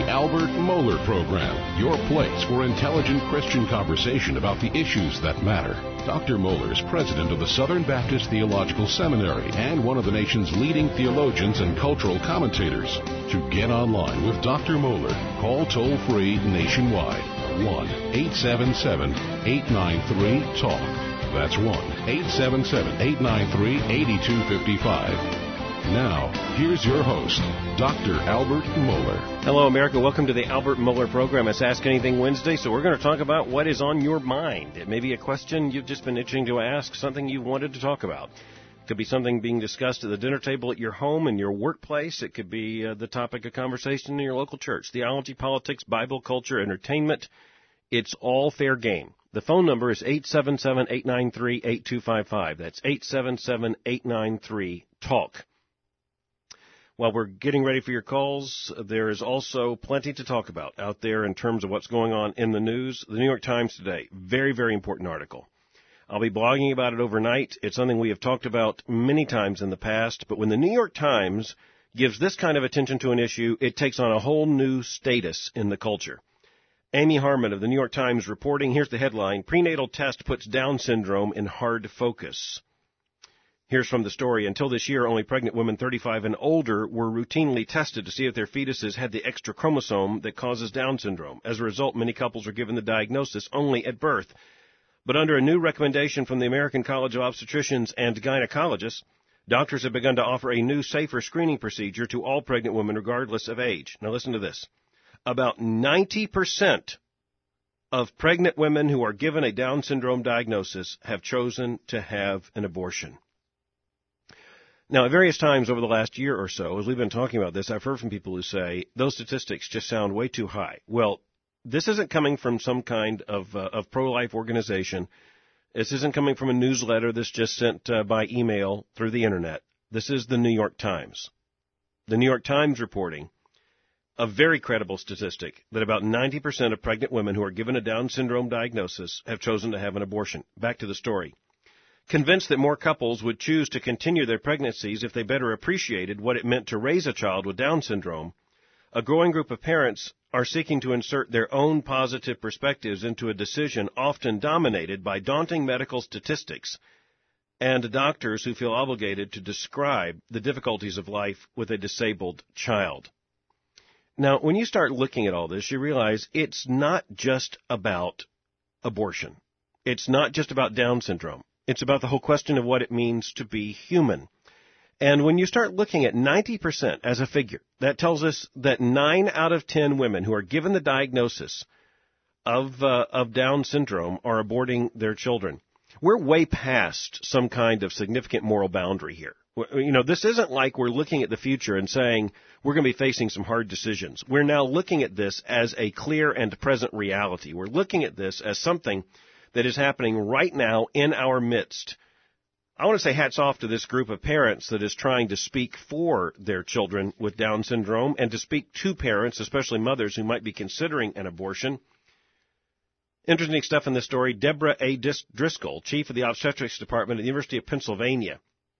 Albert Mohler Program, your place for intelligent Christian conversation about the issues that matter. Dr. Mohler is president of the Southern Baptist Theological Seminary and one of the nation's leading theologians and cultural commentators. To get online with Dr. Mohler, call toll-free nationwide, 1-877-893-TALK. That's 1-877-893-8255. Now, here's your host, Dr. Albert Mohler. Hello, America. Welcome to the Albert Mohler Program. It's Ask Anything Wednesday, so we're going to talk about what is on your mind. It may be a question you've just been itching to ask, something you wanted to talk about. It could be something being discussed at the dinner table at your home and your workplace. It could be the topic of conversation in your local church. Theology, politics, Bible, culture, entertainment. It's all fair game. The phone number is 877-893-8255. That's 877-893-TALK. While we're getting ready for your calls, there is also plenty to talk about out there in terms of what's going on in the news. The New York Times today, very, very important article. I'll be blogging about it overnight. It's something we have talked about many times in the past, but when the New York Times gives this kind of attention to an issue, it takes on a whole new status in the culture. Amy Harmon of the New York Times reporting, here's the headline, Prenatal Test Puts Down Syndrome in Hard Focus. Here's from the story. Until this year, only pregnant women 35 and older were routinely tested to see if their fetuses had the extra chromosome that causes Down syndrome. As a result, many couples were given the diagnosis only at birth. But under a new recommendation from the American College of Obstetricians and Gynecologists, doctors have begun to offer a new, safer screening procedure to all pregnant women regardless of age. Now listen to this. About 90% of pregnant women who are given a Down syndrome diagnosis have chosen to have an abortion. Now, at various times over the last year or so, as we've been talking about this, I've heard from people who say, those statistics just sound way too high. Well, this isn't coming from some kind of pro-life organization. This isn't coming from a newsletter that's just sent by email through the Internet. This is the New York Times. The New York Times reporting a very credible statistic that about 90% of pregnant women who are given a Down syndrome diagnosis have chosen to have an abortion. Back to the story. Convinced that more couples would choose to continue their pregnancies if they better appreciated what it meant to raise a child with Down syndrome, a growing group of parents are seeking to insert their own positive perspectives into a decision often dominated by daunting medical statistics and doctors who feel obligated to describe the difficulties of life with a disabled child. Now, when you start looking at all this, you realize it's not just about abortion. It's not just about Down syndrome. It's about the whole question of what it means to be human. And when you start looking at 90% as a figure, that tells us that 9 out of 10 women who are given the diagnosis of Down syndrome are aborting their children. We're way past some kind of significant moral boundary here. You know, this isn't like we're looking at the future and saying we're going to be facing some hard decisions. We're now looking at this as a clear and present reality. We're looking at this as something that is happening right now in our midst. I want to say hats off to this group of parents that is trying to speak for their children with Down syndrome and to speak to parents, especially mothers who might be considering an abortion. Interesting stuff in this story. Deborah A. Driscoll, chief of the obstetrics department at the University of Pennsylvania,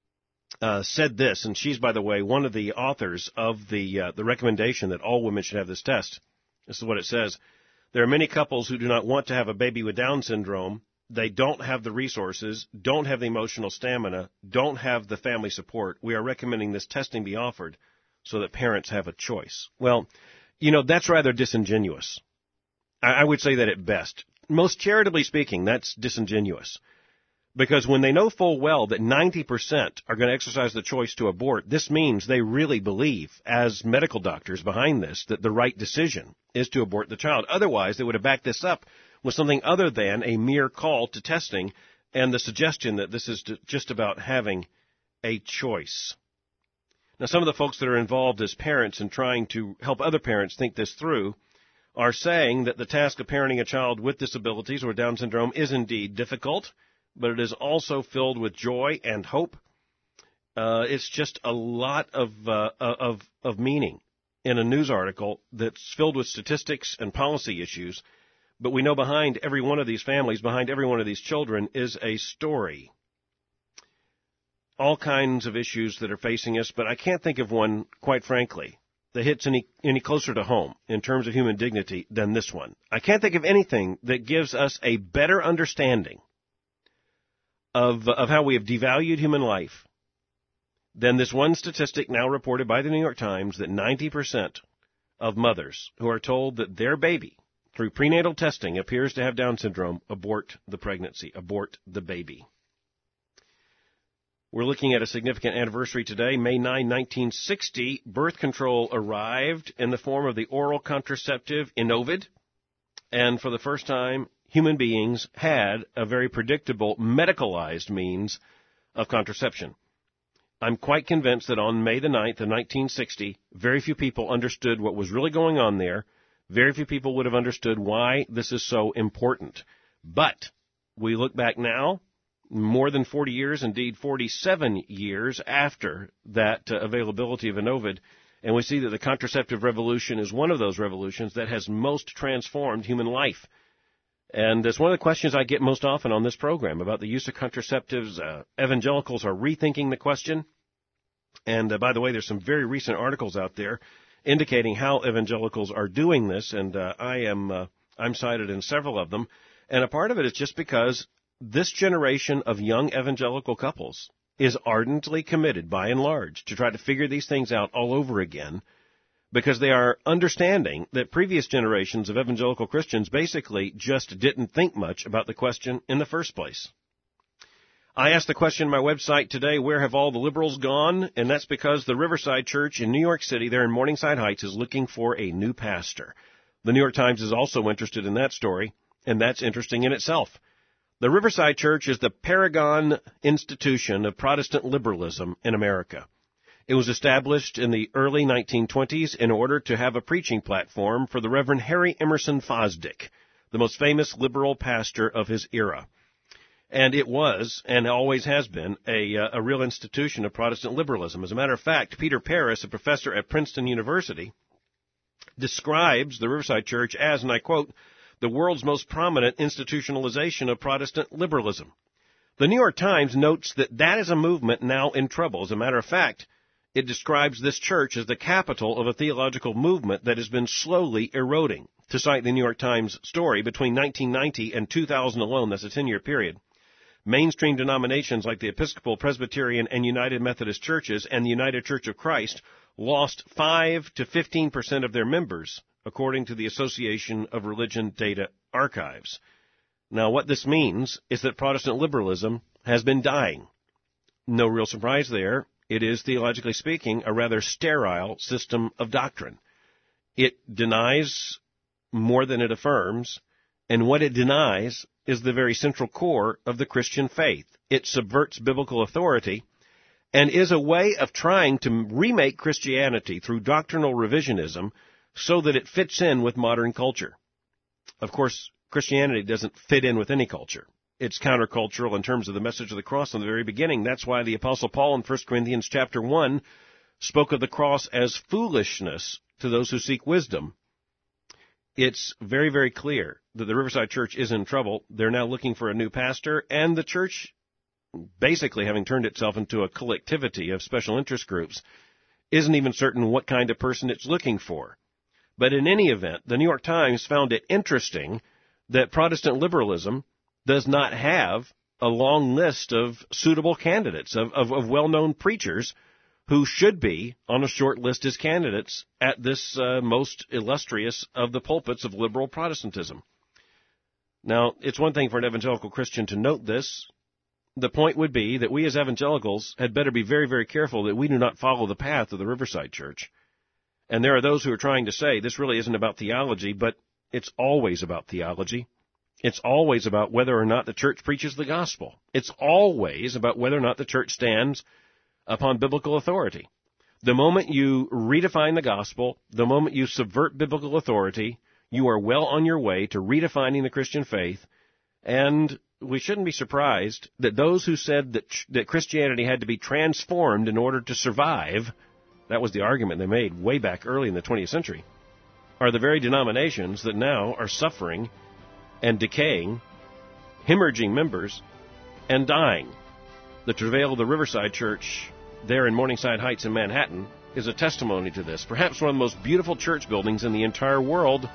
said this, and she's, by the way, one of the authors of the recommendation that all women should have this test. This is what it says. There are many couples who do not want to have a baby with Down syndrome. They don't have the resources, don't have the emotional stamina, don't have the family support. We are recommending this testing be offered so that parents have a choice. Well, you know, that's rather disingenuous. I would say that at best. Most charitably speaking, that's disingenuous. Because when they know full well that 90% are going to exercise the choice to abort, this means they really believe, as medical doctors behind this, that the right decision is to abort the child. Otherwise, they would have backed this up with something other than a mere call to testing and the suggestion that this is just about having a choice. Now, some of the folks that are involved as parents and trying to help other parents think this through are saying that the task of parenting a child with disabilities or Down syndrome is indeed difficult, but it is also filled with joy and hope. It's just a lot of meaning in a news article that's filled with statistics and policy issues. But we know behind every one of these families, behind every one of these children, is a story. All kinds of issues that are facing us, but I can't think of one, quite frankly, that hits any closer to home in terms of human dignity than this one. I can't think of anything that gives us a better understanding of how we have devalued human life than this one statistic now reported by the New York Times that 90% of mothers who are told that their baby, through prenatal testing, appears to have Down syndrome, abort the pregnancy, abort the baby. We're looking at a significant anniversary today. May 9, 1960, birth control arrived in the form of the oral contraceptive Inovid. And for the first time, human beings had a very predictable medicalized means of contraception. I'm quite convinced that on May the 9th of 1960, very few people understood what was really going on there. Very few people would have understood why this is so important. But we look back now, more than 40 years, indeed 47 years after that availability of Inovid, and we see that the contraceptive revolution is one of those revolutions that has most transformed human life. And it's one of the questions I get most often on this program about the use of contraceptives. Evangelicals are rethinking the question. And by the way, there's some very recent articles out there indicating how evangelicals are doing this, and I'm cited in several of them. And a part of it is just because this generation of young evangelical couples is ardently committed, by and large, to try to figure these things out all over again, because they are understanding that previous generations of evangelical Christians basically just didn't think much about the question in the first place. I asked the question on my website today, where have all the liberals gone? And that's because the Riverside Church in New York City, there in Morningside Heights, is looking for a new pastor. The New York Times is also interested in that story, and that's interesting in itself. The Riverside Church is the paragon institution of Protestant liberalism in America. It was established in the early 1920s in order to have a preaching platform for the Reverend Harry Emerson Fosdick, the most famous liberal pastor of his era. And it was, and always has been, a real institution of Protestant liberalism. As a matter of fact, Peter Paris, a professor at Princeton University, describes the Riverside Church as, and I quote, the world's most prominent institutionalization of Protestant liberalism. The New York Times notes that that is a movement now in trouble. As a matter of fact, it describes this church as the capital of a theological movement that has been slowly eroding. To cite the New York Times story, between 1990 and 2000 alone, that's a 10-year period, mainstream denominations like the Episcopal, Presbyterian, and United Methodist churches and the United Church of Christ lost 5 to 15% of their members, according to the Association of Religion Data Archives. Now, what this means is that Protestant liberalism has been dying. No real surprise there. It is, theologically speaking, a rather sterile system of doctrine. It denies more than it affirms, and what it denies is the very central core of the Christian faith. It subverts biblical authority and is a way of trying to remake Christianity through doctrinal revisionism so that it fits in with modern culture. Of course, Christianity doesn't fit in with any culture. It's countercultural in terms of the message of the cross from the very beginning. That's why the Apostle Paul in 1 Corinthians chapter 1 spoke of the cross as foolishness to those who seek wisdom. It's very, very clear that the Riverside Church is in trouble. They're now looking for a new pastor, and the church, basically having turned itself into a collectivity of special interest groups, isn't even certain what kind of person it's looking for. But in any event, the New York Times found it interesting that Protestant liberalism does not have a long list of suitable candidates, of well-known preachers who should be on a short list as candidates at this most illustrious of the pulpits of liberal Protestantism. Now, it's one thing for an evangelical Christian to note this. The point would be that we as evangelicals had better be very, very careful that we do not follow the path of the Riverside Church. And there are those who are trying to say this really isn't about theology, but it's always about theology. It's always about whether or not the church preaches the gospel. It's always about whether or not the church stands upon biblical authority. The moment you redefine the gospel, the moment you subvert biblical authority, you are well on your way to redefining the Christian faith. And we shouldn't be surprised that those who said that Christianity had to be transformed in order to survive, that was the argument they made way back early in the 20th century, are the very denominations that now are suffering and decaying, hemorrhaging members, and dying. The travail of the Riverside Church there in Morningside Heights in Manhattan is a testimony to this. Perhaps one of the most beautiful church buildings in the entire world.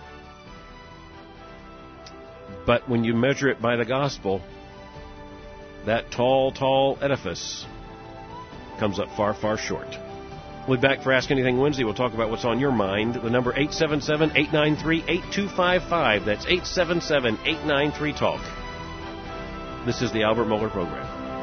But when you measure it by the gospel, that tall, tall edifice comes up far, far short. We'll be back for Ask Anything Wednesday. We'll talk about what's on your mind. The number 877-893-8255. That's 877-893-TALK. This is the Albert Mohler Program.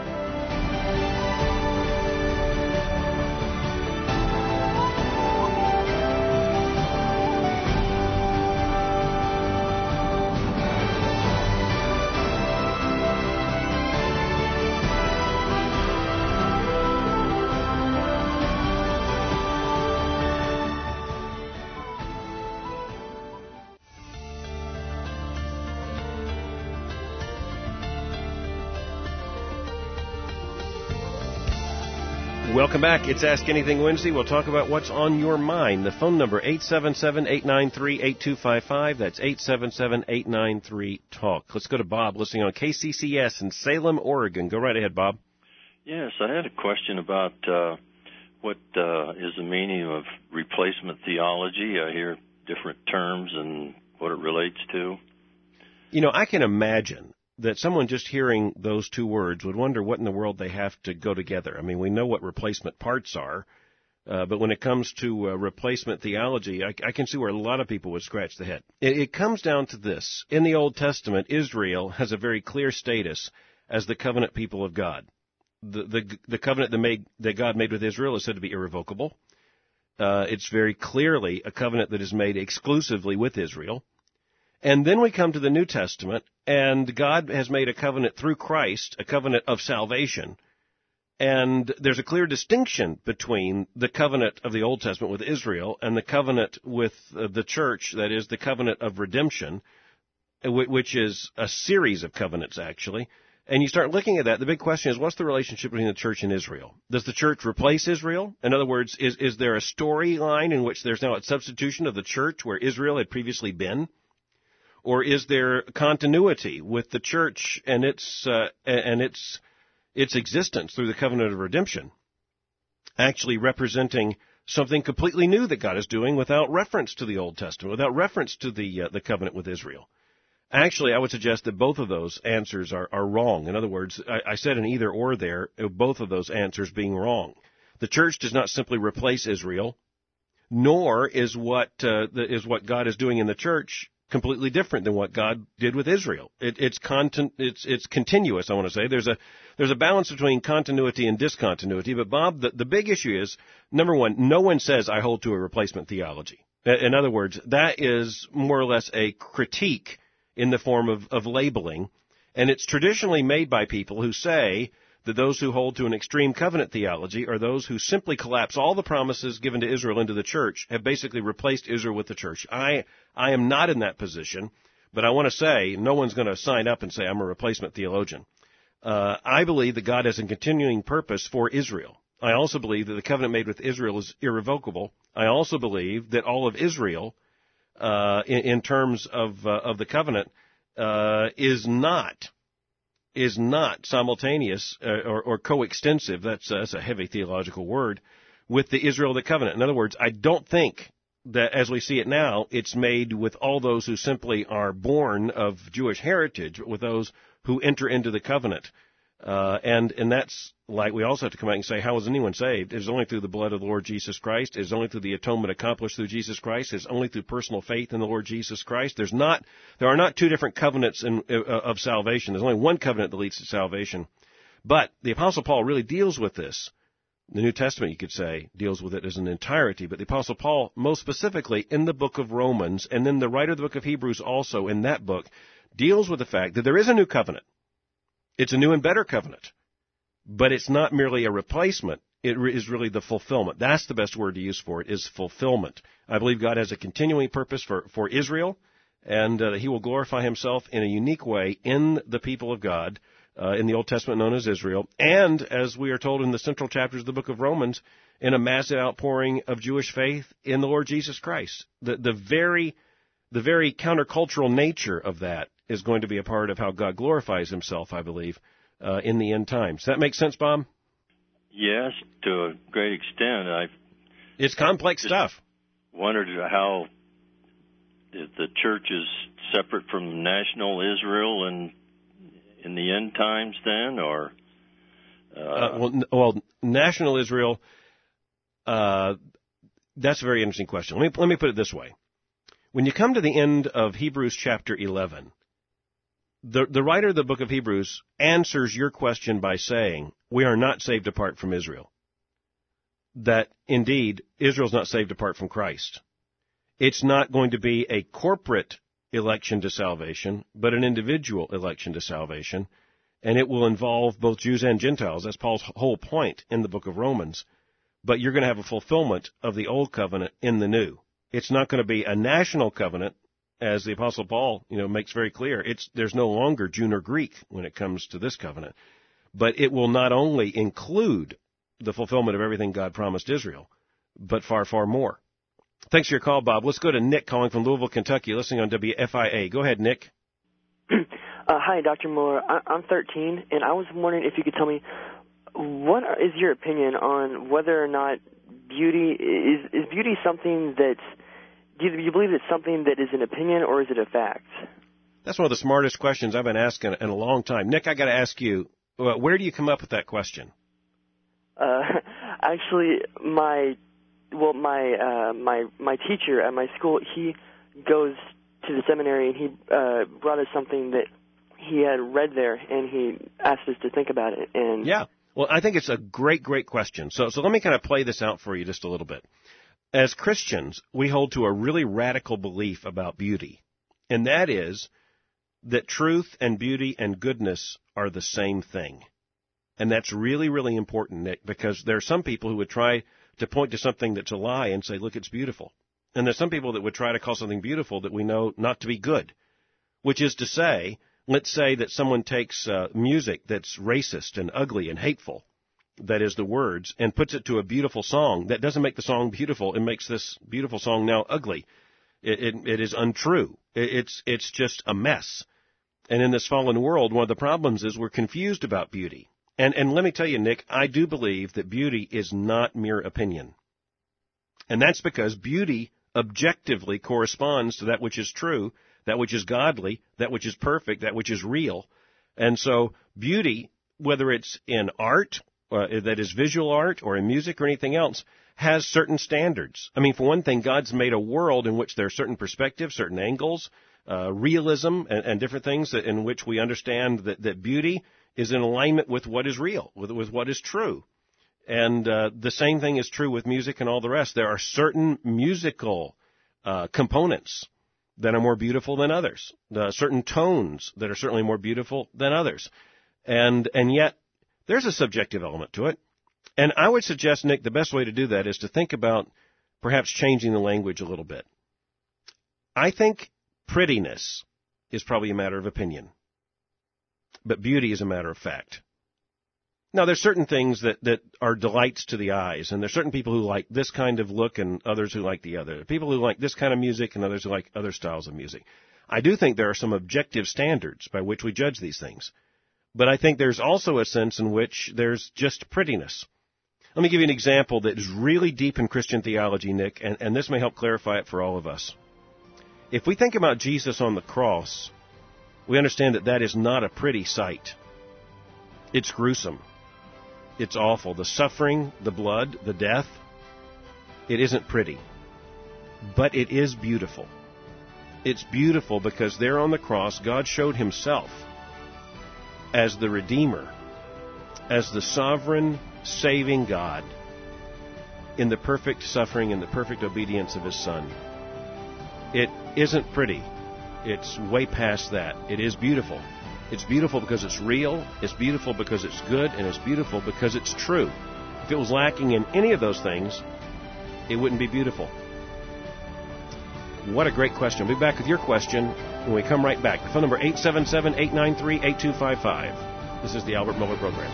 Welcome back. It's Ask Anything Wednesday. We'll talk about what's on your mind. The phone number, 877-893-8255. That's 877-893-TALK. Let's go to Bob, listening on KCCS in Salem, Oregon. Go right ahead, Bob. Yes, I had a question about what is the meaning of replacement theology. I hear different terms and what it relates to. You know, I can imagine that someone just hearing those two words would wonder what in the world they have to go together. I mean, we know what replacement parts are, but when it comes to replacement theology, I can see where a lot of people would scratch the head. It comes down to this. In the Old Testament, Israel has a very clear status as the covenant people of God. The covenant that God made with Israel is said to be irrevocable. It's very clearly a covenant that is made exclusively with Israel. And then we come to the New Testament, and God has made a covenant through Christ, a covenant of salvation. And there's a clear distinction between the covenant of the Old Testament with Israel and the covenant with the church, that is, the covenant of redemption, which is a series of covenants, actually. And you start looking at that, the big question is, what's the relationship between the church and Israel? Does the church replace Israel? In other words, is there a storyline in which there's now a substitution of the church where Israel had previously been? Or is there continuity with the church and its existence through the covenant of redemption, actually representing something completely new that God is doing without reference to the Old Testament, without reference to the covenant with Israel? Actually, I would suggest that both of those answers are wrong. In other words, I said an either or there, both of those answers being wrong. The church does not simply replace Israel, nor is what God is doing in the church completely different than what God did with Israel. It's continuous, I want to say. There's a balance between continuity and discontinuity. But Bob, the big issue is, number one, no one says I hold to a replacement theology. In other words, that is more or less a critique in the form of labeling, and it's traditionally made by people who say that those who hold to an extreme covenant theology are those who simply collapse all the promises given to Israel into the church, have basically replaced Israel with the church. I am not in that position, but I want to say no one's going to sign up and say I'm a replacement theologian. I believe that God has a continuing purpose for Israel. I also believe that the covenant made with Israel is irrevocable. I also believe that all of Israel, in terms of the covenant, is not simultaneous or coextensive. That's a heavy theological word with the Israel of the covenant. In other words, I don't think that as we see it now, it's made with all those who simply are born of Jewish heritage, but with those who enter into the covenant. And that's like, we also have to come out and say, how is anyone saved? It is only through the blood of the Lord Jesus Christ. It is only through the atonement accomplished through Jesus Christ. It is only through personal faith in the Lord Jesus Christ. There are not two different covenants of salvation. There's only one covenant that leads to salvation. But the Apostle Paul really deals with this. The New Testament, you could say, deals with it as an entirety. But the Apostle Paul, most specifically in the book of Romans, and then the writer of the book of Hebrews also in that book, deals with the fact that there is a new covenant. It's a new and better covenant. But it's not merely a replacement. It is really the fulfillment. That's the best word to use for it, is fulfillment. I believe God has a continuing purpose for Israel, and He will glorify Himself in a unique way in the people of God, in the Old Testament known as Israel, and, as we are told in the central chapters of the book of Romans, in a massive outpouring of Jewish faith in the Lord Jesus Christ. The very countercultural nature of that is going to be a part of how God glorifies Himself, I believe, in the end times. Does that make sense, Bob? Yes, to a great extent. It's complex stuff. Wondered how the church is separate from national Israel and in the end times then, or? Well, national Israel, that's a very interesting question. Let me put it this way. When you come to the end of Hebrews chapter 11, the writer of the book of Hebrews answers your question by saying, we are not saved apart from Israel. That, indeed, Israel's not saved apart from Christ. It's not going to be a corporate election to salvation, but an individual election to salvation, and it will involve both Jews and Gentiles. That's Paul's whole point in the book of Romans. But you're going to have a fulfillment of the old covenant in the new. It's not going to be a national covenant, as the Apostle Paul, makes very clear. There's no longer Jew nor Greek when it comes to this covenant. But it will not only include the fulfillment of everything God promised Israel, but far, far more. Thanks for your call, Bob. Let's go to Nick calling from Louisville, Kentucky, listening on WFIA. Go ahead, Nick. Hi, Dr. Muller. I'm 13, and I was wondering if you could tell me, what is your opinion on whether or not beauty is beauty something that's, do you believe it's something that is an opinion or is it a fact? That's one of the smartest questions I've been asking in a long time. Nick, I got to ask you, where do you come up with that question? Actually, my teacher at my school, he goes to the seminary, and he brought us something that he had read there, and he asked us to think about it. And yeah, well, I think it's a great, great question. So let me kind of play this out for you just a little bit. As Christians, we hold to a really radical belief about beauty, and that is that truth and beauty and goodness are the same thing. And that's really, really important, Nick, because there are some people who would try to point to something that's a lie and say, look, it's beautiful. And there's some people that would try to call something beautiful that we know not to be good, which is to say, let's say that someone takes music that's racist and ugly and hateful, that is the words, and puts it to a beautiful song. That doesn't make the song beautiful. It makes this beautiful song now ugly. It is untrue. It's just a mess. And in this fallen world, one of the problems is we're confused about beauty. And let me tell you, Nick, I do believe that beauty is not mere opinion. And that's because beauty objectively corresponds to that which is true, that which is godly, that which is perfect, that which is real. And so beauty, whether it's in art, that is visual art, or in music or anything else, has certain standards. I mean, for one thing, God's made a world in which there are certain perspectives, certain angles, realism, and different things in which we understand that beauty is in alignment with what is real, with what is true. And the same thing is true with music and all the rest. There are certain musical components that are more beautiful than others, certain tones that are certainly more beautiful than others. And yet, there's a subjective element to it. And I would suggest, Nick, the best way to do that is to think about perhaps changing the language a little bit. I think prettiness is probably a matter of opinion, but beauty is a matter of fact. Now, there's certain things that are delights to the eyes, and there's certain people who like this kind of look and others who like the other. People who like this kind of music and others who like other styles of music. I do think there are some objective standards by which we judge these things. But I think there's also a sense in which there's just prettiness. Let me give you an example that is really deep in Christian theology, Nick, and this may help clarify it for all of us. If we think about Jesus on the cross, we understand that that is not a pretty sight. It's gruesome. It's awful. The suffering, the blood, the death, it isn't pretty. But it is beautiful. It's beautiful because there on the cross, God showed himself as the Redeemer, as the sovereign, saving God, in the perfect suffering and the perfect obedience of his Son. It isn't pretty. It's way past that. It is beautiful. It's beautiful because it's real, it's beautiful because it's good, and it's beautiful because it's true. If it was lacking in any of those things, it wouldn't be beautiful. What a great question. We'll be back with your question when we come right back. The phone number 877-893-8255. This is the Albert Mohler Program.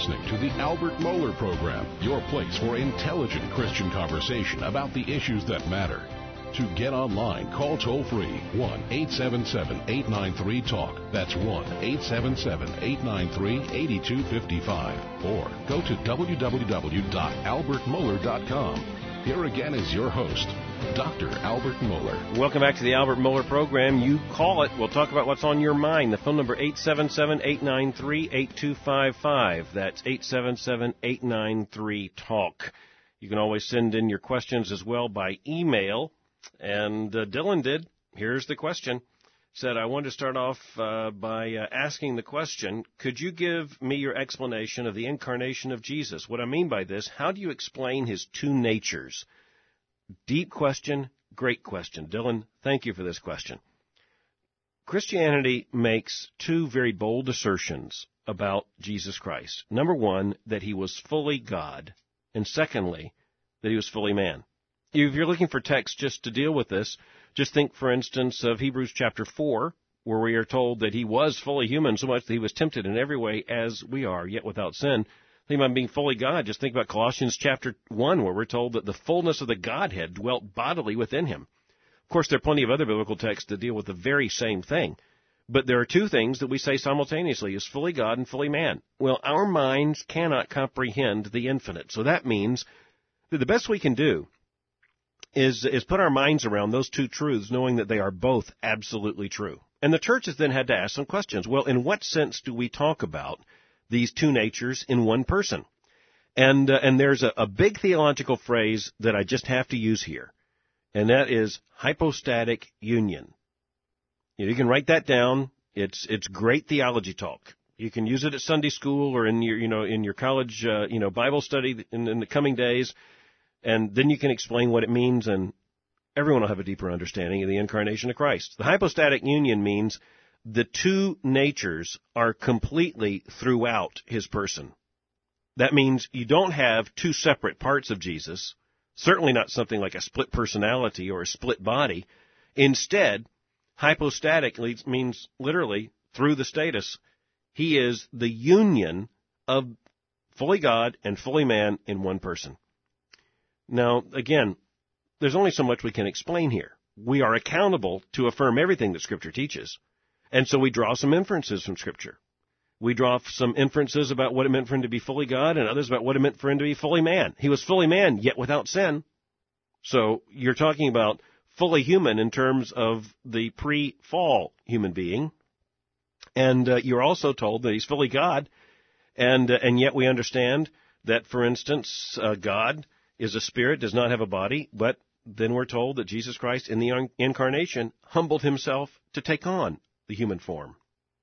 listening to the Albert Mohler Program, your place for intelligent Christian conversation about the issues that matter. To get online, call toll-free 1-877-893-TALK. That's 1-877-893-8255. Or go to www.albertmohler.com. Here again is your host, Dr. Albert Mohler. Welcome back to the Albert Mohler Program. You call it. We'll talk about what's on your mind. The phone number 877-893-8255. That's 877-893-TALK. You can always send in your questions as well by email. And Dylan did. Here's the question. Said, I want to start off by asking the question, could you give me your explanation of the incarnation of Jesus? What I mean by this, how do you explain his two natures? Deep question, great question. Dylan, thank you for this question. Christianity makes two very bold assertions about Jesus Christ. Number one, that he was fully God. And secondly, that he was fully man. If you're looking for text just to deal with this, just think, for instance, of Hebrews chapter 4, where we are told that he was fully human, so much that he was tempted in every way as we are, yet without sin. Think about being fully God. Just think about Colossians chapter 1, where we're told that the fullness of the Godhead dwelt bodily within him. Of course, there are plenty of other biblical texts that deal with the very same thing. But there are two things that we say simultaneously, is fully God and fully man. Well, our minds cannot comprehend the infinite. So that means that the best we can do is put our minds around those two truths, knowing that they are both absolutely true. And the church has then had to ask some questions. Well, in what sense do we talk about these two natures in one person? And there's a big theological phrase that I just have to use here, and that is hypostatic union. You can write that down. It's great theology talk. You can use it at Sunday school or in your college Bible study in the coming days. And then you can explain what it means, and everyone will have a deeper understanding of the incarnation of Christ. The hypostatic union means the two natures are completely throughout his person. That means you don't have two separate parts of Jesus, certainly not something like a split personality or a split body. Instead, hypostatic means literally through the status. He is the union of fully God and fully man in one person. Now, again, there's only so much we can explain here. We are accountable to affirm everything that Scripture teaches. And so we draw some inferences from Scripture. We draw some inferences about what it meant for him to be fully God and others about what it meant for him to be fully man. He was fully man, yet without sin. So you're talking about fully human in terms of the pre-fall human being. And you're also told that he's fully God. And yet we understand that, for instance, God is a spirit, does not have a body, but then we're told that Jesus Christ in the incarnation humbled himself to take on the human form.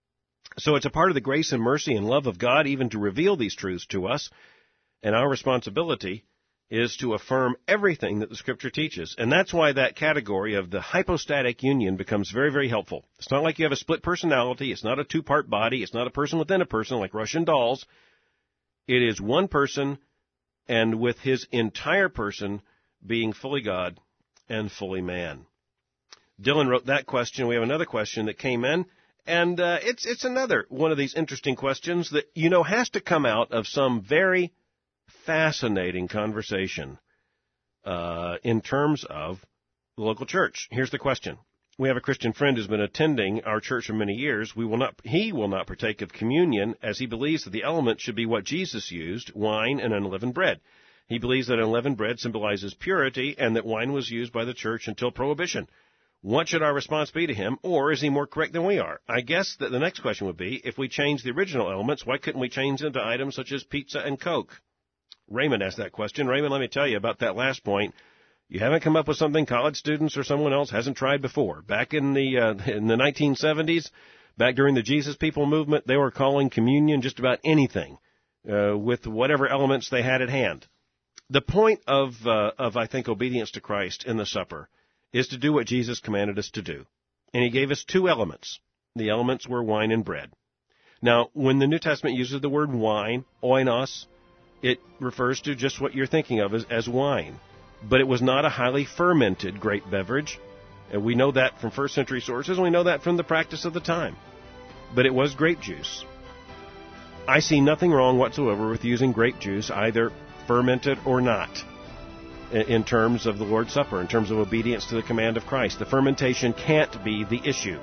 So it's a part of the grace and mercy and love of God even to reveal these truths to us, and our responsibility is to affirm everything that the Scripture teaches. And that's why that category of the hypostatic union becomes very, very helpful. It's not like you have a split personality. It's not a two-part body. It's not a person within a person like Russian dolls. It is one person, and with his entire person being fully God and fully man. Dylan wrote that question. We have another question that came in, and it's another one of these interesting questions that, has to come out of some very fascinating conversation in terms of the local church. Here's the question. We have a Christian friend who's been attending our church for many years. He will not partake of communion, as he believes that the element should be what Jesus used, wine and unleavened bread. He believes that unleavened bread symbolizes purity and that wine was used by the church until Prohibition. What should our response be to him, or is he more correct than we are? I guess that the next question would be, if we change the original elements, why couldn't we change them to items such as pizza and Coke? Raymond asked that question. Raymond, let me tell you about that last point. You haven't come up with something college students or someone else hasn't tried before. Back in the 1970s, back during the Jesus People movement, they were calling communion just about anything with whatever elements they had at hand. The point of I think, obedience to Christ in the supper is to do what Jesus commanded us to do. And he gave us two elements. The elements were wine and bread. Now, when the New Testament uses the word wine, oinos, it refers to just what you're thinking of as wine. But it was not a highly fermented grape beverage. And we know that from first century sources, and we know that from the practice of the time. But it was grape juice. I see nothing wrong whatsoever with using grape juice, either fermented or not, in terms of the Lord's Supper, in terms of obedience to the command of Christ. The fermentation can't be the issue.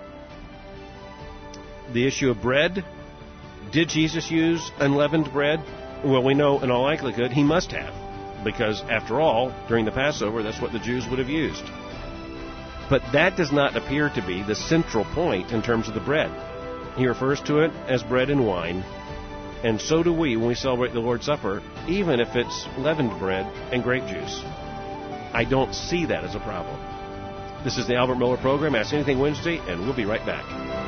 The issue of bread, did Jesus use unleavened bread? Well, we know in all likelihood he must have, because after all, during the Passover, that's what the Jews would have used. But that does not appear to be the central point in terms of the bread. He refers to it as bread and wine, and so do we when we celebrate the Lord's Supper, even if it's leavened bread and grape juice. I don't see that as a problem. This is the Albert Mohler Program, Ask Anything Wednesday, and we'll be right back.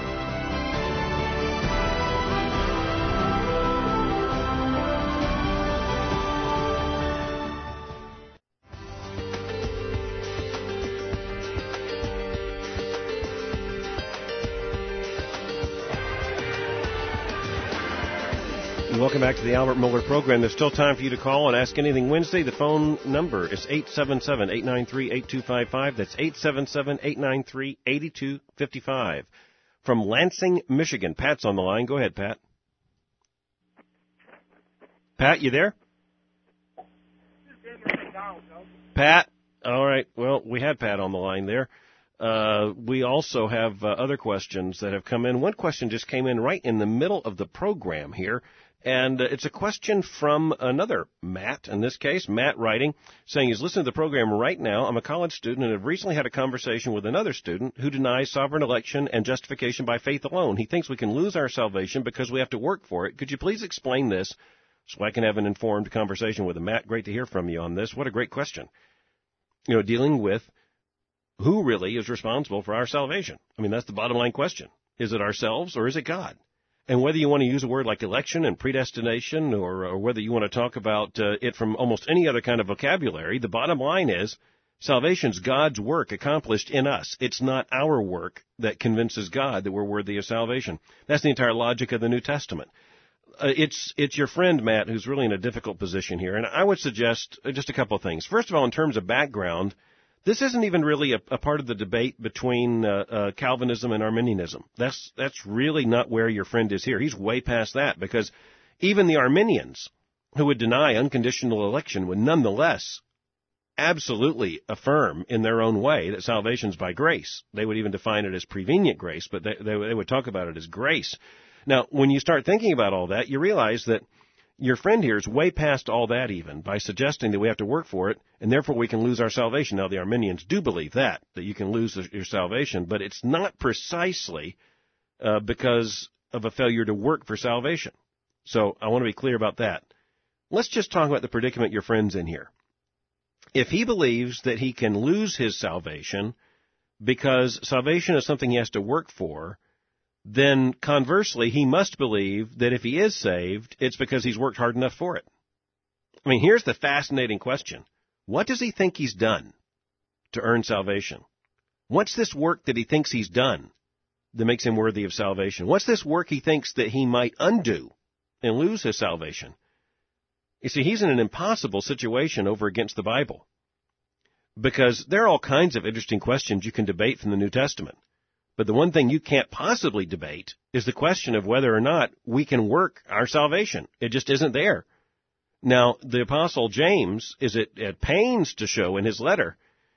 Welcome back to the Albert Mohler Program. There's still time for you to call and ask anything Wednesday. The phone number is 877-893-8255. That's 877-893-8255. From Lansing, Michigan, Pat's on the line. Go ahead, Pat. Pat, you there? Pat? All right. Well, we had Pat on the line there. We also have other questions that have come in. One question just came in right in the middle of the program here. And it's a question from another Matt, in this case, Matt writing, saying he's listening to the program right now. I'm a college student and have recently had a conversation with another student who denies sovereign election and justification by faith alone. He thinks we can lose our salvation because we have to work for it. Could you please explain this so I can have an informed conversation with him? Matt, great to hear from you on this. What a great question. You know, dealing with who really is responsible for our salvation. I mean, that's the bottom line question. Is it ourselves or is it God? And whether you want to use a word like election and predestination or whether you want to talk about it from almost any other kind of vocabulary, the bottom line is salvation's God's work accomplished in us. It's not our work that convinces God that we're worthy of salvation. That's the entire logic of the New Testament. It's your friend, Matt, who's really in a difficult position here. And I would suggest just a couple of things. First of all, in terms of background, this isn't even really a part of the debate between Calvinism and Arminianism. That's really not where your friend is here. He's way past that, because even the Arminians, who would deny unconditional election, would nonetheless absolutely affirm in their own way that salvation's by grace. They would even define it as prevenient grace, but they would talk about it as grace. Now, when you start thinking about all that, you realize that your friend here is way past all that even by suggesting that we have to work for it, and therefore we can lose our salvation. Now, the Arminians do believe that you can lose your salvation, but it's not precisely because of a failure to work for salvation. So I want to be clear about that. Let's just talk about the predicament your friend's in here. If he believes that he can lose his salvation because salvation is something he has to work for, then conversely, he must believe that if he is saved, it's because he's worked hard enough for it. I mean, here's the fascinating question. What does he think he's done to earn salvation? What's this work that he thinks he's done that makes him worthy of salvation? What's this work he thinks that he might undo and lose his salvation? You see, he's in an impossible situation over against the Bible, because there are all kinds of interesting questions you can debate from the New Testament. But the one thing you can't possibly debate is the question of whether or not we can work our salvation. It just isn't there. Now, the Apostle James is at pains to show in his letter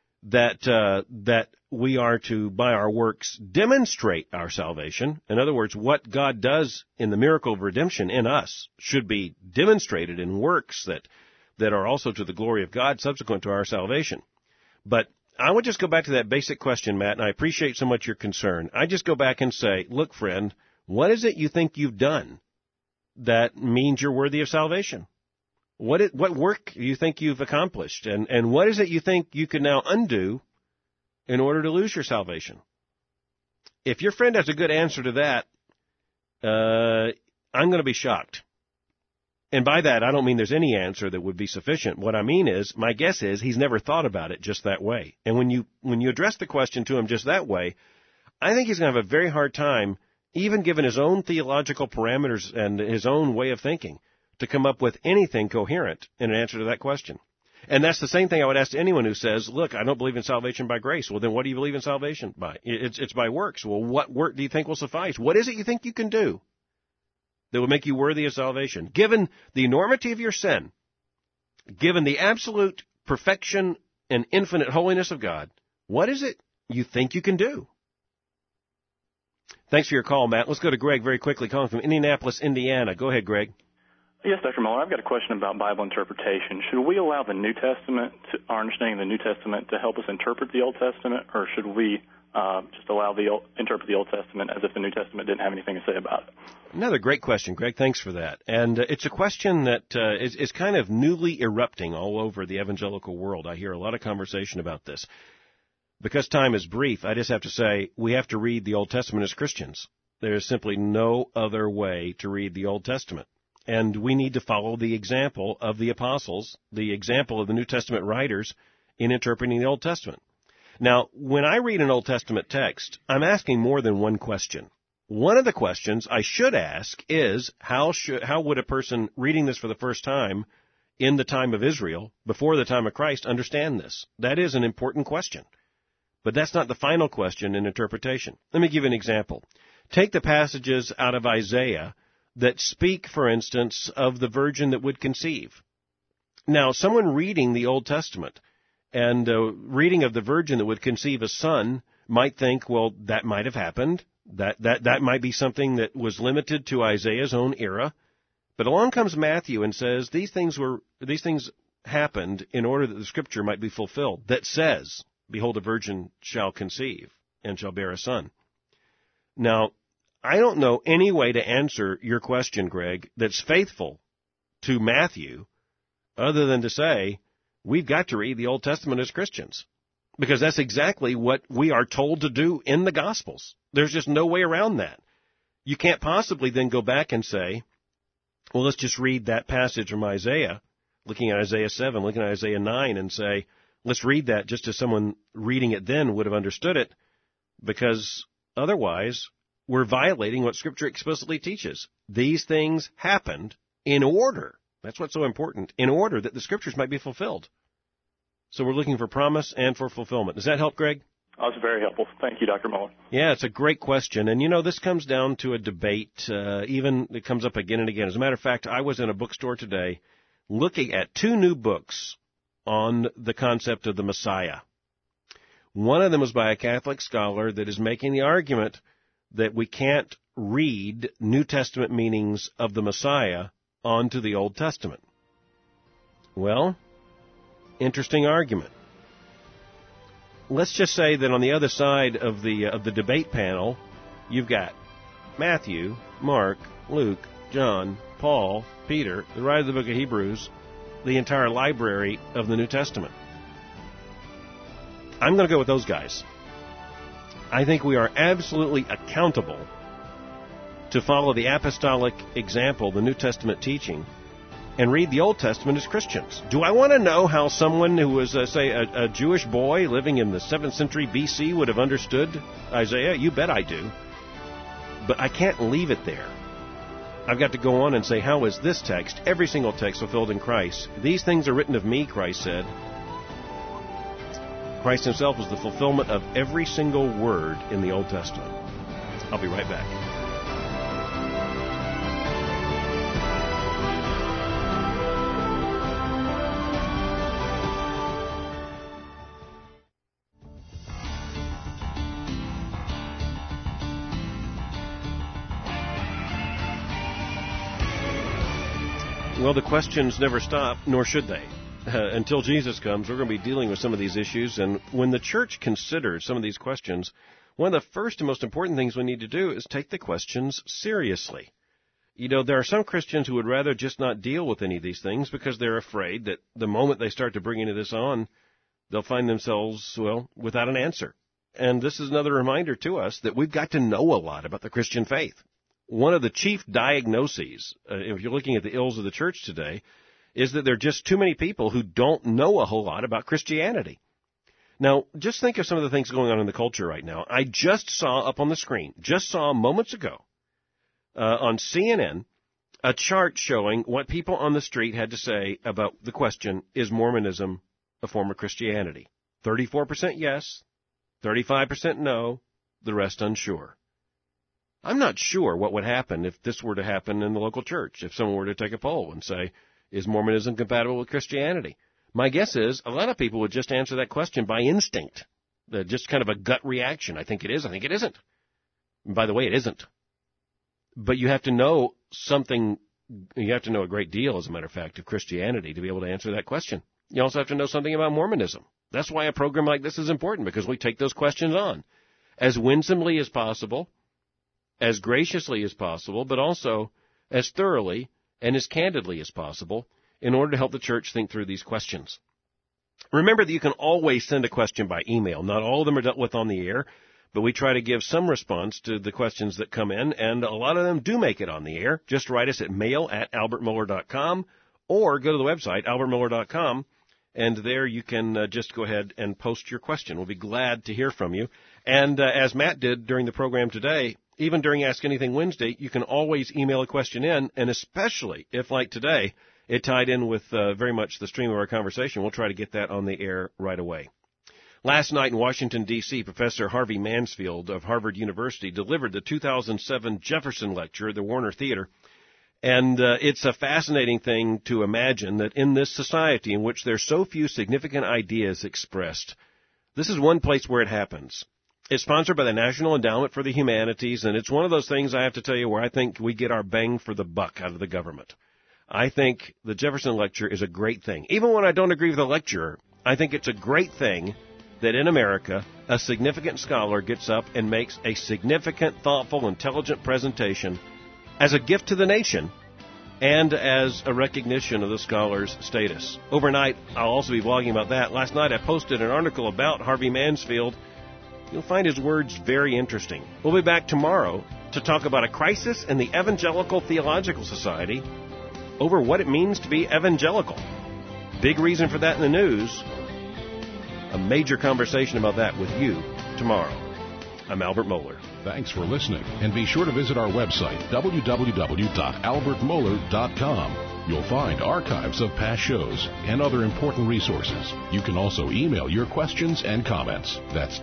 that we are to, by our works, demonstrate our salvation. In other words, what God does in the miracle of redemption in us should be demonstrated in works that are also to the glory of God subsequent to our salvation. But I would just go back to that basic question, Matt, and I appreciate so much your concern. I just go back and say, look, friend, what is it you think you've done that means you're worthy of salvation? What work do you think you've accomplished? And what is it you think you can now undo in order to lose your salvation? If your friend has a good answer to that, I'm going to be shocked. And by that, I don't mean there's any answer that would be sufficient. What I mean is, my guess is he's never thought about it just that way. And when you address the question to him just that way, I think he's going to have a very hard time, even given his own theological parameters and his own way of thinking, to come up with anything coherent in an answer to that question. And that's the same thing I would ask to anyone who says, look, I don't believe in salvation by grace. Well, then what do you believe in salvation by? It's by works. Well, what work do you think will suffice? What is it you think you can do that would make you worthy of salvation? Given the enormity of your sin, given the absolute perfection and infinite holiness of God, what is it you think you can do? Thanks for your call, Matt. Let's go to Greg very quickly, calling from Indianapolis, Indiana. Go ahead, Greg. Yes, Dr. Muller, I've got a question about Bible interpretation. Should we allow the New Testament, our understanding of the New Testament, to help us interpret the Old Testament, or should we just interpret the Old Testament as if the New Testament didn't have anything to say about it? Another great question, Greg. Thanks for that. And it's a question that is kind of newly erupting all over the evangelical world. I hear a lot of conversation about this. Because time is brief, I just have to say we have to read the Old Testament as Christians. There is simply no other way to read the Old Testament. And we need to follow the example of the apostles, the example of the New Testament writers in interpreting the Old Testament. Now, when I read an Old Testament text, I'm asking more than one question. One of the questions I should ask is, how would a person reading this for the first time in the time of Israel, before the time of Christ, understand this? That is an important question. But that's not the final question in interpretation. Let me give you an example. Take the passages out of Isaiah that speak, for instance, of the virgin that would conceive. Now, someone reading the Old Testament and reading of the virgin that would conceive a son might think, well, that might have happened. That might be something that was limited to Isaiah's own era. But along comes Matthew and says these things happened in order that the Scripture might be fulfilled. That says, "Behold, a virgin shall conceive and shall bear a son." Now, I don't know any way to answer your question, Greg, that's faithful to Matthew other than to say we've got to read the Old Testament as Christians, because that's exactly what we are told to do in the Gospels. There's just no way around that. You can't possibly then go back and say, well, let's just read that passage from Isaiah, looking at Isaiah 7, looking at Isaiah 9, and say, let's read that just as someone reading it then would have understood it, because otherwise we're violating what Scripture explicitly teaches. These things happened in order. That's what's so important. In order that the Scriptures might be fulfilled. So we're looking for promise and for fulfillment. Does that help, Greg? That was very helpful. Thank you, Dr. Muller. Yeah, it's a great question. And, this comes down to a debate. Even it comes up again and again. As a matter of fact, I was in a bookstore today looking at 2 new books on the concept of the Messiah. One of them was by a Catholic scholar that is making the argument that we can't read New Testament meanings of the Messiah onto the Old Testament. Well, interesting argument. Let's just say that on the other side of the debate panel, you've got Matthew, Mark, Luke, John, Paul, Peter, the writer of the book of Hebrews, the entire library of the New Testament. I'm going to go with those guys. I think we are absolutely accountable to follow the apostolic example, the New Testament teaching, and read the Old Testament as Christians. Do I want to know how someone who was, say, a Jewish boy living in the 7th century B.C. would have understood Isaiah? You bet I do. But I can't leave it there. I've got to go on and say, how is this text, every single text, fulfilled in Christ? These things are written of me, Christ said. Christ himself was the fulfillment of every single word in the Old Testament. I'll be right back. Well, the questions never stop, nor should they. Until Jesus comes, we're going to be dealing with some of these issues. And when the church considers some of these questions, one of the first and most important things we need to do is take the questions seriously. There are some Christians who would rather just not deal with any of these things because they're afraid that the moment they start to bring any of this on, they'll find themselves, without an answer. And this is another reminder to us that we've got to know a lot about the Christian faith. One of the chief diagnoses, if you're looking at the ills of the church today, is that there are just too many people who don't know a whole lot about Christianity. Now, just think of some of the things going on in the culture right now. I just saw up on the screen, moments ago, on CNN, a chart showing what people on the street had to say about the question, is Mormonism a form of Christianity? 34% yes, 35% no, the rest unsure. I'm not sure what would happen if this were to happen in the local church, if someone were to take a poll and say, is Mormonism compatible with Christianity? My guess is a lot of people would just answer that question by instinct, just kind of a gut reaction. I think it is. I think it isn't. And by the way, it isn't. But you have to know something. You have to know a great deal, as a matter of fact, of Christianity to be able to answer that question. You also have to know something about Mormonism. That's why a program like this is important, because we take those questions on as winsomely as possible, as graciously as possible, but also as thoroughly and as candidly as possible in order to help the church think through these questions. Remember that you can always send a question by email. Not all of them are dealt with on the air, but we try to give some response to the questions that come in, and a lot of them do make it on the air. Just write us at mail@albertmohler.com or go to the website, albertmohler.com, and there you can just go ahead and post your question. We'll be glad to hear from you. And as Matt did during the program today, even during Ask Anything Wednesday, you can always email a question in, and especially if, like today, it tied in with very much the stream of our conversation, we'll try to get that on the air right away. Last night in Washington, D.C., Professor Harvey Mansfield of Harvard University delivered the 2007 Jefferson Lecture at the Warner Theater. And it's a fascinating thing to imagine that in this society in which there's so few significant ideas expressed, this is one place where it happens. It's sponsored by the National Endowment for the Humanities, and it's one of those things, I have to tell you, where I think we get our bang for the buck out of the government. I think the Jefferson Lecture is a great thing. Even when I don't agree with the lecturer, I think it's a great thing that in America, a significant scholar gets up and makes a significant, thoughtful, intelligent presentation as a gift to the nation and as a recognition of the scholar's status. Overnight, I'll also be blogging about that. Last night, I posted an article about Harvey Mansfield. You'll find his words very interesting. We'll be back tomorrow to talk about a crisis in the Evangelical Theological Society over what it means to be evangelical. Big reason for that in the news. A major conversation about that with you tomorrow. I'm Albert Mohler. Thanks for listening, and be sure to visit our website, www.albertmohler.com. You'll find archives of past shows and other important resources. You can also email your questions and comments. That's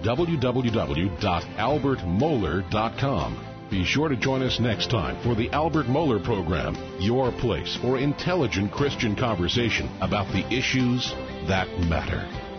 www.albertmohler.com. Be sure to join us next time for the Albert Mohler Program, your place for intelligent Christian conversation about the issues that matter.